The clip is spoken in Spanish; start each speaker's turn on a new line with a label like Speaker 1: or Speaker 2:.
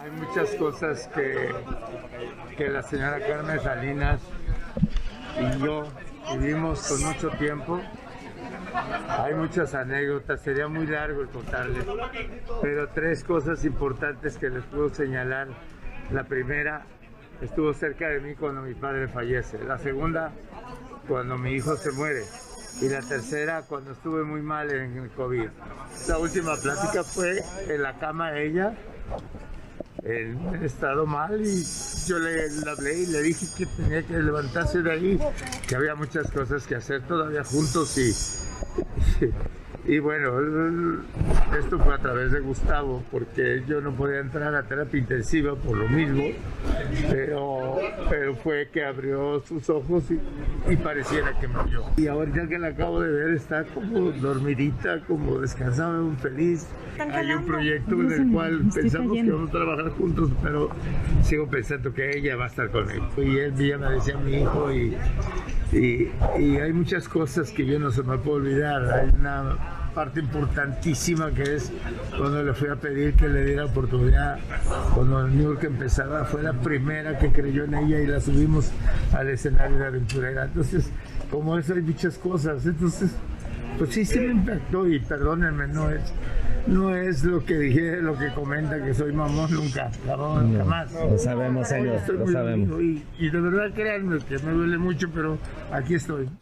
Speaker 1: Hay muchas cosas que la señora Carmen Salinas y yo vivimos con mucho tiempo. Hay muchas anécdotas, sería muy largo el contarles, pero tres cosas importantes que les puedo señalar. La primera, estuvo cerca de mí cuando mi padre fallece. La segunda, cuando mi hijo se muere. Y la tercera, cuando estuve muy mal en el COVID. La última plática fue en la cama de ella, en estado mal, y yo le hablé y le dije que tenía que levantarse de ahí, que había muchas cosas que hacer todavía juntos y bueno, esto fue a través de Gustavo, porque yo no podía entrar a terapia intensiva por lo mismo, pero fue que abrió sus ojos y pareciera que murió. Y ahorita que la acabo de ver está como dormidita, como descansada, muy feliz. Hay un proyecto en el cual pensamos que vamos a trabajar juntos, pero sigo pensando que ella va a estar con él. Y él ya me decía mi hijo y hay muchas cosas que yo no se me puedo olvidar. Hay una parte importantísima que es cuando le fui a pedir que le diera oportunidad, cuando el New York empezaba, fue la primera que creyó en ella y la subimos al escenario de Aventurera. Entonces, como eso hay muchas cosas, entonces pues sí me impactó, y perdónenme, no es lo que dije, lo que comenta que soy mamón, nunca, jamás.
Speaker 2: Lo sabemos, señor, lo sabemos.
Speaker 1: Y de verdad créanme que me duele mucho, pero aquí estoy.